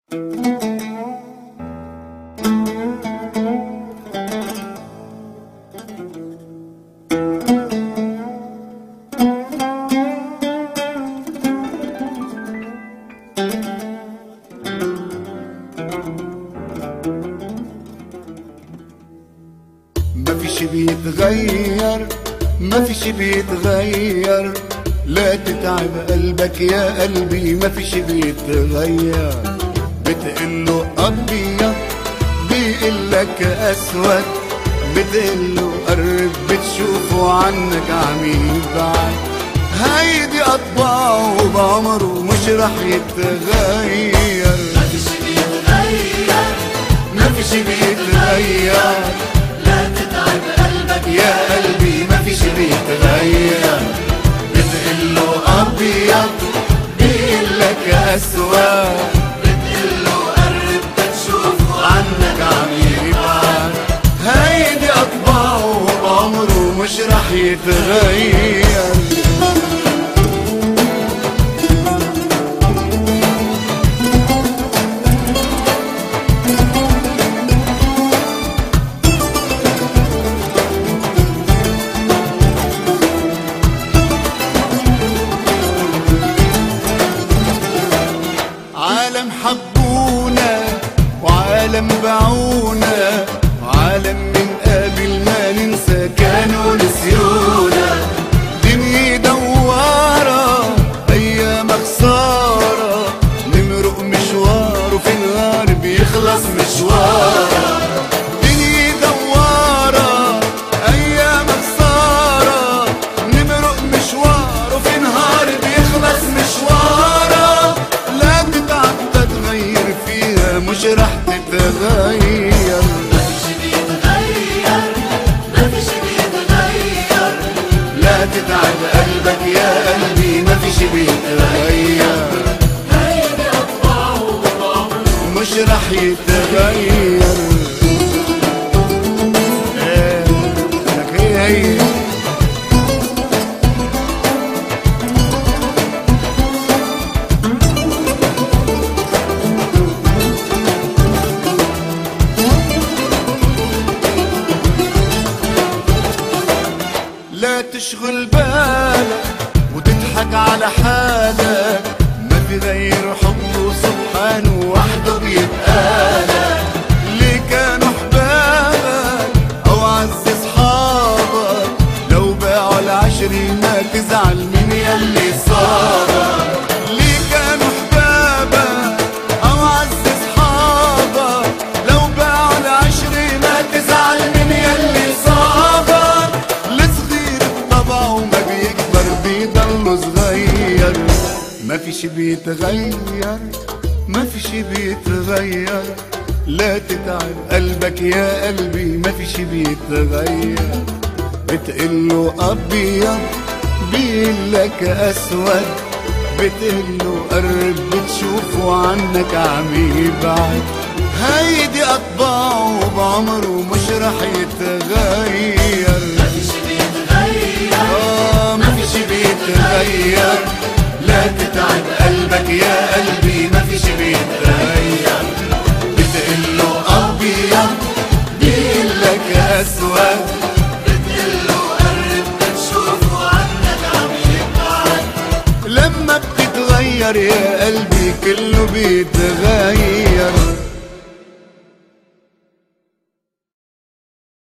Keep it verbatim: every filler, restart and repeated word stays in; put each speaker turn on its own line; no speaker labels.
مفيش بيتغير مفيش بيتغير، لا تتعب قلبك يا قلبي مفيش بيتغير. بتقله أبيض بيقلك أسود، بتقله قرب بتشوفه عنك عم يبعد. هيدي أطباعه بعمره مش رح يتغير.
مفيش بيتغير
مفيش بيتغير،
لا تتعب قلبك
يا قلبي مفيش بيتغير. بتقله أبيض بيقلك أسود،
بتقله قرب بتشوفه
عنك عم يبعد. هيدي أطباعه بعمره مش رح يتغير. عالم حبونا وعالم باعونا، وعالم من قبل ما ننسى كانوا نسيونا. دنيا دوارة أيام خسارة، نمرق مشوار وفي النهار بيخلص مشوار. دنيا دوارة أيام خسارة، نمرق مشوار وفي نهار بيخلص مشوار. مش رح تتغير.
مفيش بيتغير مفيش بيتغير،
لا تتعب قلبك يا قلبي مفيش بيتغير.
هيدي أطباعه بعمره
مش رح يتغير. ايه لك هي هي لا تشغل بالك وتضحك على حالك، ما في غير حبه سبحانه وحده بيبقالك. اللي كانوا حبابك او عز اصحابك، لو باعوا العشري ما تزعل من يلي صارك. اللي كانوا حبابك او عز اصحابك، لو باعوا العشري ما تزعل من يلي صابك. وما بيكبر بيضل صغير. مفيش بيتغير مفيش بيتغير، لا تتعب قلبك يا قلبي مفيش بيتغير. بتقله أبيض بيقلك أسود، بتقله قرب بتشوفه عنك عم يبعد. هيدي أطباعه بعمره مش رح يتغير.
مفيش بيتغير
آه مفيش بيتغير، لا تتعب قلبك يا قلبي مفيش بيتغير. بتقله أبيض بيقلك أسود،
بتقله قرب بتشوفه عنك عم يبعد.
لما بتتغير يا قلبي كله بيتغير.